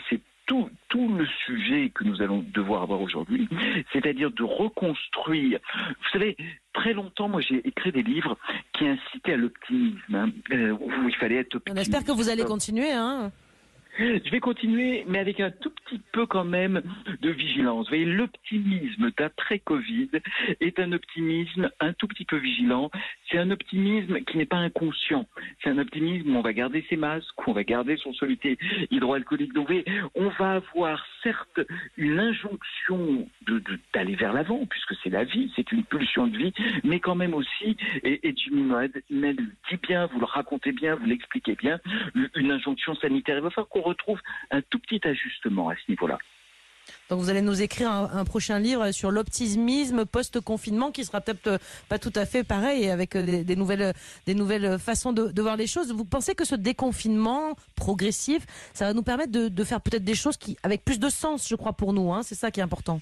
tout le sujet que nous allons devoir avoir aujourd'hui, c'est-à-dire de reconstruire. Vous savez, très longtemps, moi, j'ai écrit des livres qui incitaient à l'optimisme, où il fallait être optimiste. On espère que vous allez continuer, hein. Je vais continuer, mais avec un tout petit peu quand même de vigilance. Vous voyez, l'optimisme d'après-Covid est un optimisme un tout petit peu vigilant. C'est un optimisme qui n'est pas inconscient. C'est un optimisme où on va garder ses masques, où on va garder son soluté hydroalcoolique. Donc, vous voyez, on va avoir certes une injonction d'aller vers l'avant, puisque c'est la vie, c'est une pulsion de vie, mais quand même aussi, et Jimmy Mohamed le dit bien, vous le racontez bien, vous l'expliquez bien, une injonction sanitaire. Il va falloir qu'on retrouve un tout petit ajustement à ce niveau-là. Donc vous allez nous écrire un prochain livre sur l'optimisme post-confinement qui sera peut-être pas tout à fait pareil, avec des nouvelles façons de voir les choses. Vous pensez que ce déconfinement progressif, ça va nous permettre de faire peut-être des choses qui, avec plus de sens, je crois, pour nous, hein, c'est ça qui est important.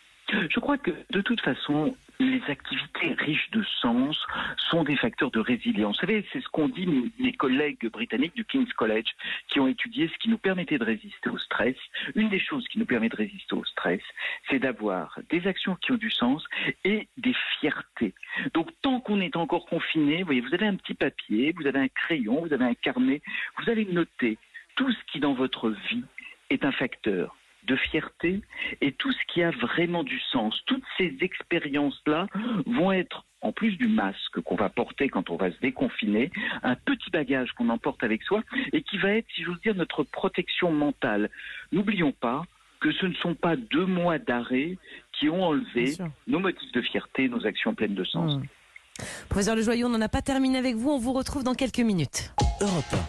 Je crois que de toute façon, les activités riches de sens sont des facteurs de résilience. Vous savez, c'est ce qu'ont dit mes collègues britanniques du King's College qui ont étudié ce qui nous permettait de résister au stress. Une des choses qui nous permet de résister au stress, c'est d'avoir des actions qui ont du sens et des fiertés. Donc, tant qu'on est encore confiné, vous voyez, vous avez un petit papier, vous avez un crayon, vous avez un carnet, vous allez noter tout ce qui dans votre vie est un facteur de fierté et tout ce qui a vraiment du sens. Toutes ces expériences-là vont être, en plus du masque qu'on va porter quand on va se déconfiner, un petit bagage qu'on emporte avec soi et qui va être, si j'ose dire, notre protection mentale. N'oublions pas que ce ne sont pas 2 mois d'arrêt qui ont enlevé nos motifs de fierté, nos actions pleines de sens. Professeur Le Joyeux, on n'en a pas terminé avec vous, on vous retrouve dans quelques minutes. Europe 1.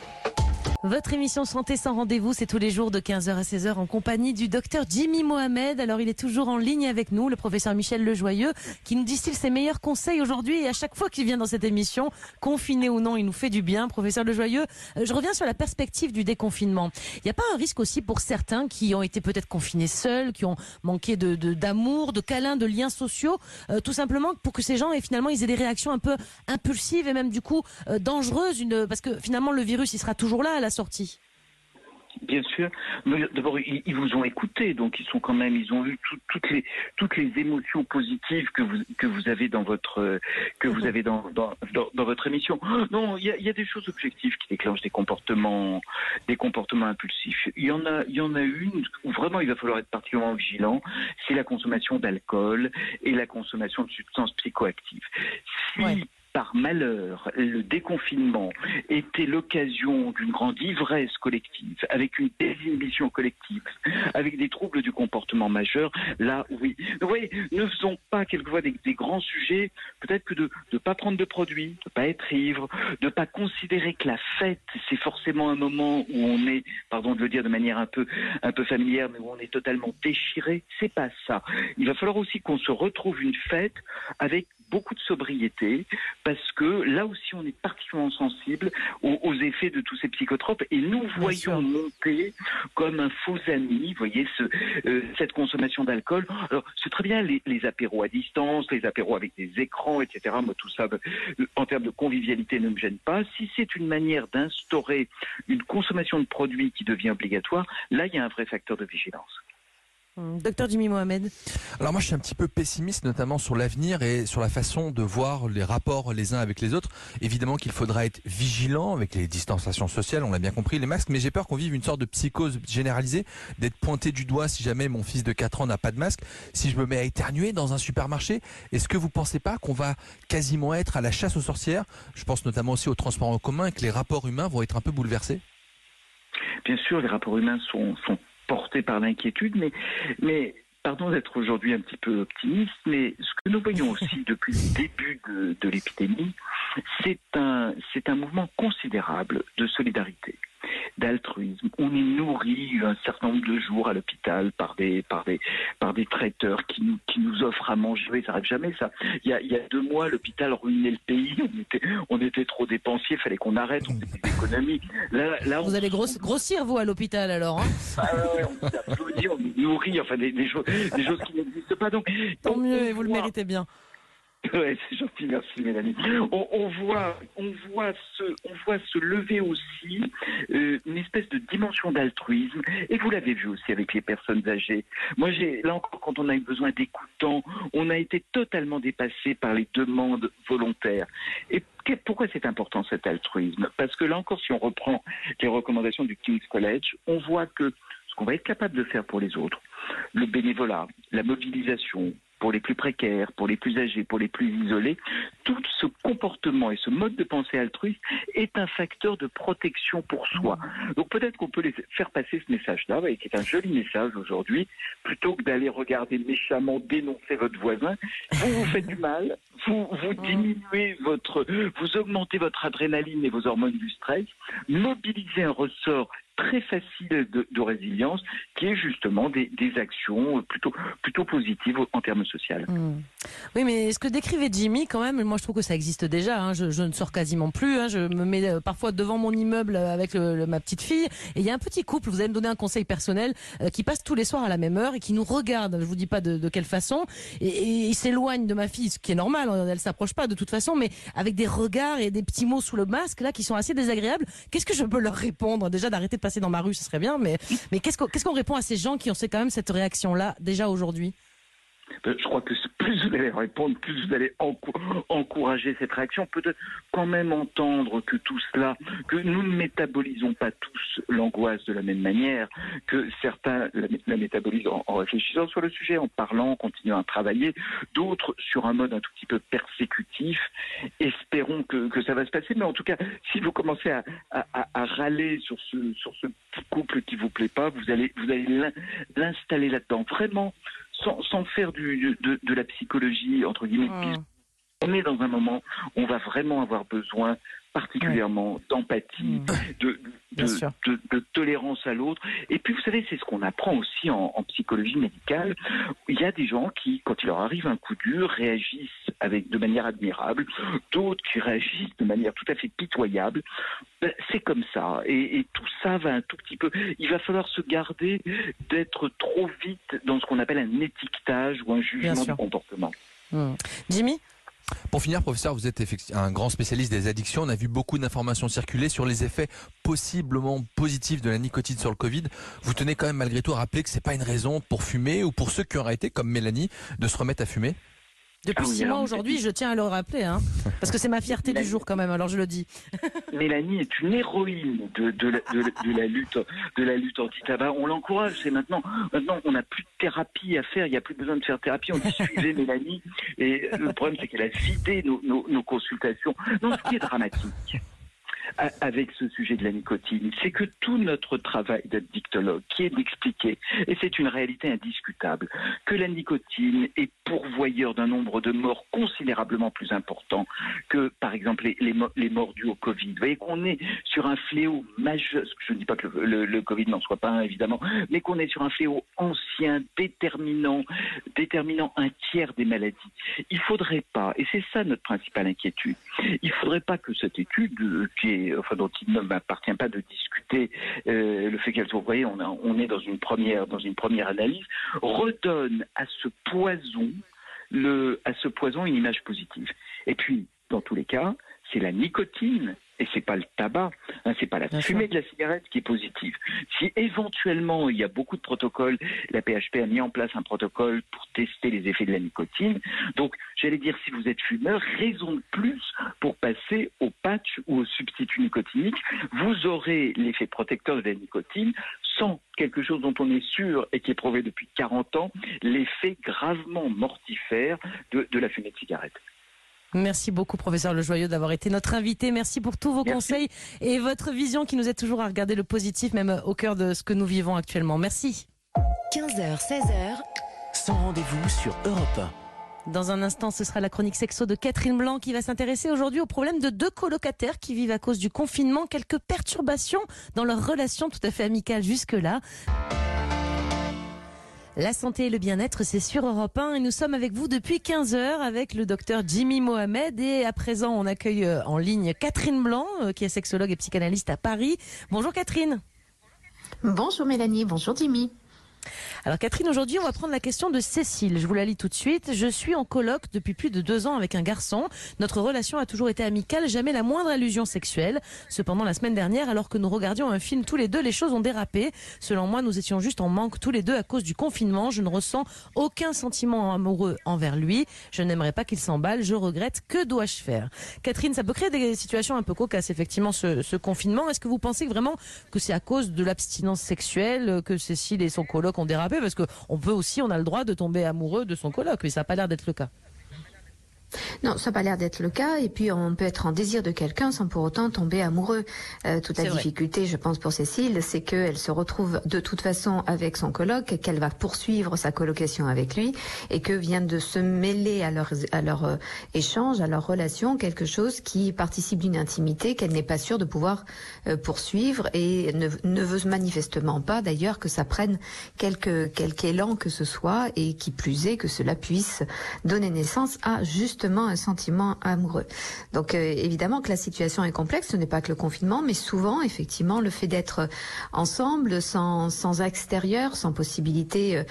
Votre émission Santé sans rendez-vous, c'est tous les jours de 15h à 16h en compagnie du docteur Jimmy Mohamed. Alors, il est toujours en ligne avec nous, le professeur Michel Lejoyeux, qui nous distille ses meilleurs conseils aujourd'hui. Et à chaque fois qu'il vient dans cette émission, confiné ou non, il nous fait du bien. Professeur Lejoyeux, je reviens sur la perspective du déconfinement. Il n'y a pas un risque aussi pour certains qui ont été peut-être confinés seuls, qui ont manqué d'amour, de câlins, de liens sociaux, tout simplement pour que ces gens, finalement, ils aient des réactions un peu impulsives et même du coup dangereuses, parce que finalement, le virus, il sera toujours là à la sortie. Bien sûr, mais d'abord ils vous ont écouté, donc ils ont eu toutes les émotions positives que vous avez dans votre dans votre émission. Non, il y a des choses objectives qui déclenchent des comportements impulsifs. Il y en a une où vraiment il va falloir être particulièrement vigilant, c'est la consommation d'alcool et la consommation de substances psychoactives. Si par malheur, le déconfinement était l'occasion d'une grande ivresse collective, avec une désinhibition collective, avec des troubles du comportement majeurs, là, oui. Vous voyez, ne faisons pas quelquefois des grands sujets, peut-être que de ne pas prendre de produits, de ne pas être ivre, de ne pas considérer que la fête, c'est forcément un moment où on est, pardon de le dire de manière un peu familière, mais où on est totalement déchiré. C'est pas ça. Il va falloir aussi qu'on se retrouve une fête avec beaucoup de sobriété, parce que là aussi on est particulièrement sensible aux effets de tous ces psychotropes et nous voyons monter comme un faux ami, vous voyez, cette consommation d'alcool. Alors c'est très bien les apéros à distance, les apéros avec des écrans, etc. Moi tout ça, en termes de convivialité, ne me gêne pas. Si c'est une manière d'instaurer une consommation de produits qui devient obligatoire, là il y a un vrai facteur de vigilance. Docteur Jimmy Mohamed. Alors moi je suis un petit peu pessimiste notamment sur l'avenir et sur la façon de voir les rapports les uns avec les autres. Évidemment qu'il faudra être vigilant avec les distanciations sociales, on l'a bien compris, les masques, mais j'ai peur qu'on vive une sorte de psychose généralisée, d'être pointé du doigt si jamais mon fils de 4 ans n'a pas de masque, si je me mets à éternuer dans un supermarché. Est-ce que vous pensez pas qu'on va quasiment être à la chasse aux sorcières? Je pense notamment aussi au transport en commun et que les rapports humains vont être un peu bouleversés. Bien sûr, les rapports humains sont portés par l'inquiétude, mais pardon d'être aujourd'hui un petit peu optimiste, mais ce que nous voyons aussi depuis le début de l'épidémie, c'est un mouvement considérable de solidarité, d'altruisme. On est nourri un certain nombre de jours à l'hôpital par des traiteurs qui nous offrent à manger. Ça n'arrive jamais, ça. Il y a 2 mois, l'hôpital ruinait le pays. On était trop dépensiers, il fallait qu'on arrête, on faisait des économies. Là, vous allez grossir, vous, à l'hôpital, alors, hein? On nous applaudit, on nous nourrit, enfin des choses qui n'existent pas. Donc, tant mieux, et vous le méritez bien. Ouais, c'est gentil, merci Mélanie. On voit se lever aussi une espèce de dimension d'altruisme, et vous l'avez vu aussi avec les personnes âgées. Moi, là encore, quand on a eu besoin d'écoutants, on a été totalement dépassé par les demandes volontaires. Et pourquoi c'est important cet altruisme? Parce que là encore, si on reprend les recommandations du King's College, on voit que ce qu'on va être capable de faire pour les autres, le bénévolat, la mobilisation, pour les plus précaires, pour les plus âgés, pour les plus isolés, tout ce comportement et ce mode de pensée altruiste est un facteur de protection pour soi. Donc peut-être qu'on peut les faire passer ce message-là, qui est un joli message aujourd'hui, plutôt que d'aller regarder méchamment dénoncer votre voisin. Vous faites du mal, vous diminuez vous augmentez votre adrénaline et vos hormones du stress, mobilisez un ressort très facile de résilience, qui est justement des actions plutôt positives en termes sociaux. Oui, mais ce que décrivait Jimmy, quand même, moi je trouve que ça existe déjà. Hein. Je ne sors quasiment plus. Hein. Je me mets parfois devant mon immeuble avec ma petite fille. Et il y a un petit couple, vous allez me donner un conseil personnel, qui passe tous les soirs à la même heure et qui nous regarde. Je vous dis pas de quelle façon. Et il s'éloigne de ma fille, ce qui est normal. Elle s'approche pas de toute façon, mais avec des regards et des petits mots sous le masque là qui sont assez désagréables. Qu'est-ce que je peux leur répondre? Déjà d'arrêter de passer dans ma rue, ce serait bien. Mais qu'est-ce qu'on répond à ces gens qui ont quand même cette réaction-là déjà aujourd'hui? Je crois que plus vous allez répondre, plus vous allez encourager cette réaction. Peut-être quand même entendre que tout cela, que nous ne métabolisons pas tous l'angoisse de la même manière, que certains la métabolisent en réfléchissant sur le sujet, en parlant, en continuant à travailler, d'autres sur un mode un tout petit peu persécutif. Espérons que ça va se passer, mais en tout cas, si vous commencez à râler sur ce petit couple qui vous plaît pas, vous allez l'installer là-dedans. Vraiment, sans faire de la psychologie, entre guillemets, on est dans un moment où on va vraiment avoir besoin particulièrement d'empathie, de tolérance à l'autre. Et puis, vous savez, c'est ce qu'on apprend aussi en psychologie médicale. Il y a des gens qui, quand il leur arrive un coup dur, réagissent de manière admirable, d'autres qui réagissent de manière tout à fait pitoyable. C'est comme ça. Et tout ça va un tout petit peu... Il va falloir se garder d'être trop vite dans ce qu'on appelle un étiquetage ou un jugement du comportement. Jimmy ? Pour finir, professeur, vous êtes un grand spécialiste des addictions. On a vu beaucoup d'informations circuler sur les effets possiblement positifs de la nicotine sur le Covid. Vous tenez quand même malgré tout à rappeler que c'est pas une raison pour fumer ou pour ceux qui ont arrêté, comme Mélanie, de se remettre à fumer? Depuis 6 mois aujourd'hui, je tiens à le rappeler, parce que c'est ma fierté du jour quand même, alors je le dis. Mélanie est une héroïne de la lutte anti-tabac. On l'encourage, c'est maintenant on n'a plus de thérapie à faire, il n'y a plus besoin de faire thérapie, on dit suivez Mélanie. Et le problème c'est qu'elle a vidé nos consultations. Non, ce qui est dramatique avec ce sujet de la nicotine, c'est que tout notre travail d'addictologue, qui est d'expliquer, et c'est une réalité indiscutable, que la nicotine est pourvoyeur d'un nombre de morts considérablement plus important que, par exemple, les morts dues au Covid. Vous voyez qu'on est sur un fléau majeur, je ne dis pas que le Covid n'en soit pas un, évidemment, mais qu'on est sur un fléau ancien, déterminant un tiers des maladies. Il ne faudrait pas, et c'est ça notre principale inquiétude, il ne faudrait pas que cette étude, dont il ne m'appartient pas de discuter le fait qu'elle soit, vous voyez, on est dans une première analyse, redonne à ce poison une image positive. Et puis, dans tous les cas, c'est la nicotine et c'est pas le tabac, c'est pas la fumée de la cigarette qui est positive. Si éventuellement il y a beaucoup de protocoles, la PHP a mis en place un protocole pour tester les effets de la nicotine. Donc, j'allais dire, si vous êtes fumeur, raison de plus pour passer au patch ou au substitut nicotinique. Vous aurez l'effet protecteur de la nicotine sans quelque chose dont on est sûr et qui est prouvé depuis 40 ans, l'effet gravement mortifère de la fumée de cigarette. Merci beaucoup, professeur Lejoyeux, d'avoir été notre invité. Merci pour tous vos conseils et votre vision qui nous aide toujours à regarder le positif, même au cœur de ce que nous vivons actuellement. Merci. 15h, 16h, sans rendez-vous sur Europe 1. Dans un instant, ce sera la chronique sexo de Catherine Blanc qui va s'intéresser aujourd'hui au problème de 2 colocataires qui vivent à cause du confinement. Quelques perturbations dans leur relation tout à fait amicale jusque-là. La santé et le bien-être, c'est sur Europe 1 et nous sommes avec vous depuis 15h avec le docteur Jimmy Mohamed et à présent on accueille en ligne Catherine Blanc qui est sexologue et psychanalyste à Paris. Bonjour Catherine. Bonjour Mélanie, bonjour Jimmy. Alors Catherine, aujourd'hui on va prendre la question de Cécile. Je vous la lis tout de suite. Je suis en coloc depuis plus de 2 ans avec un garçon. Notre relation a toujours été amicale, jamais la moindre allusion sexuelle. Cependant, la semaine dernière, alors que nous regardions un film tous les deux, les choses ont dérapé. Selon moi, nous étions juste en manque tous les deux à cause du confinement. Je ne ressens aucun sentiment amoureux envers lui. Je n'aimerais pas qu'il s'emballe. Je regrette. Que dois-je faire? Catherine, ça peut créer des situations un peu cocasses, effectivement, ce confinement. Est-ce que vous pensez vraiment que c'est à cause de l'abstinence sexuelle que Cécile et son coloc ont dérapé? Parce que on a le droit de tomber amoureux de son coloc, mais ça n'a pas l'air d'être le cas. Non, ça n'a pas l'air d'être le cas. Et puis, on peut être en désir de quelqu'un sans pour autant tomber amoureux. Toute la difficulté, je pense, pour Cécile, c'est qu'elle se retrouve de toute façon avec son coloc, qu'elle va poursuivre sa colocation avec lui et que vient de se mêler à leur échange, à leur relation, quelque chose qui participe d'une intimité qu'elle n'est pas sûre de pouvoir poursuivre et ne veut manifestement pas, d'ailleurs, que ça prenne quelque élan que ce soit et qui plus est que cela puisse donner naissance à justement un sentiment amoureux. Donc évidemment que la situation est complexe, ce n'est pas que le confinement, mais souvent effectivement le fait d'être ensemble, sans extérieur, sans possibilité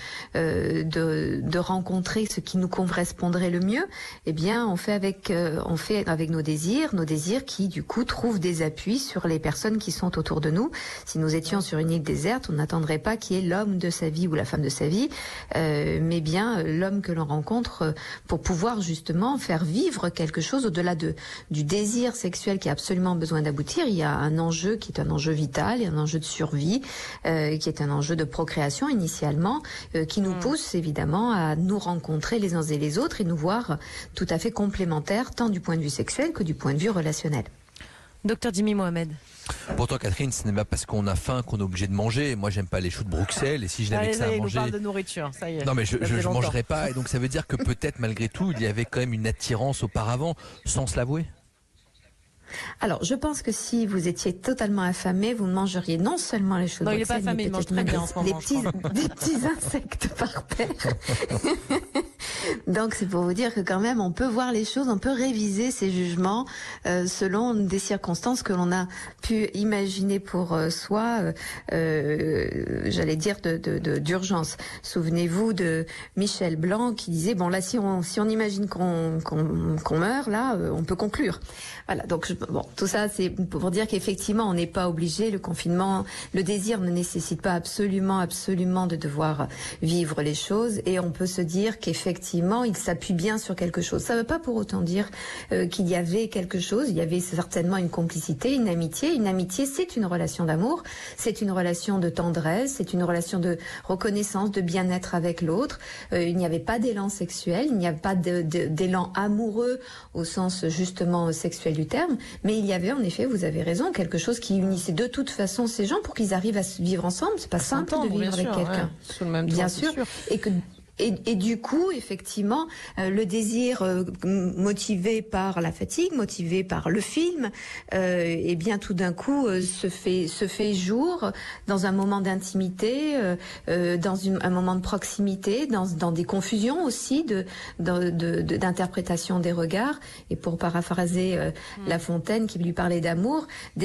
de rencontrer ce qui nous correspondrait le mieux, eh bien on fait avec nos désirs qui du coup trouvent des appuis sur les personnes qui sont autour de nous. Si nous étions sur une île déserte, on n'attendrait pas qu'il y ait l'homme de sa vie ou la femme de sa vie, mais bien l'homme que l'on rencontre pour pouvoir justement faire vivre quelque chose au-delà du désir sexuel qui a absolument besoin d'aboutir. Il y a un enjeu qui est un enjeu vital, il y a un enjeu de survie, qui est un enjeu de procréation initialement, qui nous pousse évidemment à nous rencontrer les uns et les autres et nous voir tout à fait complémentaires tant du point de vue sexuel que du point de vue relationnel. Docteur Jimmy Mohamed. Pourtant, Catherine, ce n'est pas parce qu'on a faim qu'on est obligé de manger. Moi, j'aime pas les choux de Bruxelles et si je n'avais que ça à manger. On parle de nourriture, ça y est. Non, mais je mangerai pas. Et donc, ça veut dire que peut-être, malgré tout, il y avait quand même une attirance auparavant, sans se l'avouer. Alors, je pense que si vous étiez totalement affamé, vous mangeriez non seulement les choux de Bruxelles, il n'est pas affamé, il mange très bien en ce moment, des petits insectes par terre. Donc, c'est pour vous dire que quand même, on peut voir les choses, on peut réviser ses jugements selon des circonstances que l'on a pu imaginer pour soi, j'allais dire d'urgence. Souvenez-vous de Michel Blanc qui disait, bon là, si on imagine qu'on meurt, là, on peut conclure. Voilà, donc tout ça, c'est pour dire qu'effectivement, on n'est pas obligé. Le confinement, le désir ne nécessite pas absolument de devoir vivre les choses. Et on peut se dire qu'effectivement, il s'appuie bien sur quelque chose. Ça ne veut pas pour autant dire qu'il y avait quelque chose. Il y avait certainement une complicité, une amitié. Une amitié, c'est une relation d'amour. C'est une relation de tendresse. C'est une relation de reconnaissance, de bien-être avec l'autre. Il n'y avait pas d'élan sexuel. Il n'y avait pas d'élan amoureux au sens justement sexuel du terme, mais il y avait en effet, vous avez raison, quelque chose qui unissait de toute façon ces gens pour qu'ils arrivent à vivre ensemble. C'est pas simple de vivre avec quelqu'un, bien sûr, et du coup, effectivement, le désir motivé par la fatigue, motivé par le film, et bien tout d'un coup se fait jour dans un moment d'intimité, dans un moment de proximité, dans des confusions aussi d'interprétation des regards. Et pour paraphraser La Fontaine qui lui parlait d'amour,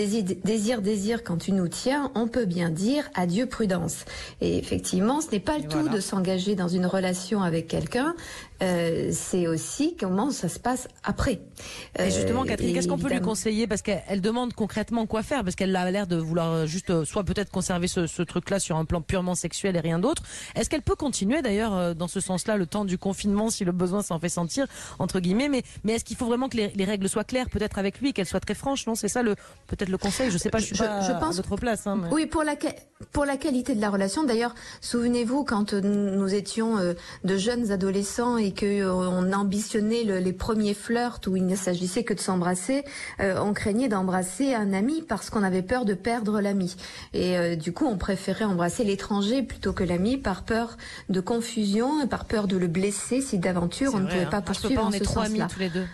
désir, quand tu nous tiens, on peut bien dire adieu prudence. Et effectivement, ce n'est pas le tout de s'engager dans une relation avec quelqu'un, c'est aussi comment ça se passe après. Et justement, Catherine, qu'est-ce qu'on peut lui conseiller? Parce qu'elle demande concrètement quoi faire, parce qu'elle a l'air de vouloir juste soit peut-être conserver ce truc-là sur un plan purement sexuel et rien d'autre. Est-ce qu'elle peut continuer d'ailleurs dans ce sens-là le temps du confinement si le besoin s'en fait sentir, entre guillemets, mais est-ce qu'il faut vraiment que les règles soient claires, peut-être avec lui, qu'elles soient très franches, non? C'est ça peut-être le conseil, je sais pas, je suis pas à votre place. Hein, mais... Oui, pour la qualité de la relation, d'ailleurs, souvenez-vous quand nous étions de jeunes adolescents et qu'on ambitionnait les premiers flirts où il ne s'agissait que de s'embrasser, on craignait d'embrasser un ami parce qu'on avait peur de perdre l'ami. Et du coup, on préférait embrasser l'étranger plutôt que l'ami par peur de confusion et par peur de le blesser si d'aventure on ne pouvait pas poursuivre en ce sens-là. On est 3 amis tous les deux.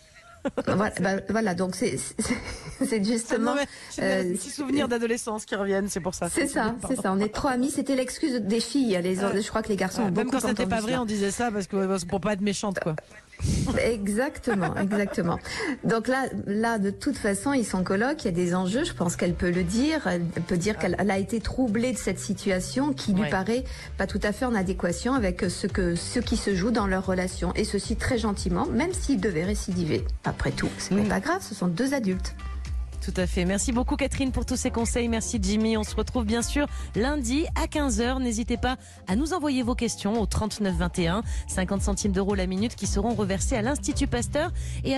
Voilà, donc c'est justement des petits souvenirs d'adolescence qui reviennent, c'est pour ça. C'est ça. On est 3 amis. C'était l'excuse des filles. Je crois que les garçons ont beaucoup entendu ça. Même quand c'était pas vrai, on disait ça parce que pour pas être méchante, quoi. Exactement. Donc là, de toute façon, ils sont colocs, il y a des enjeux, je pense qu'elle peut le dire. Elle peut dire qu'elle a été troublée de cette situation qui lui paraît pas tout à fait en adéquation avec ce qui se joue dans leur relation. Et ceci très gentiment, même s'ils devaient récidiver. Après tout, ce n'est pas grave, ce sont 2 adultes. Tout à fait. Merci beaucoup Catherine pour tous ces conseils. Merci Jimmy. On se retrouve bien sûr lundi à 15h. N'hésitez pas à nous envoyer vos questions au 39 21, 50 centimes d'euros la minute qui seront reversés à l'Institut Pasteur. Et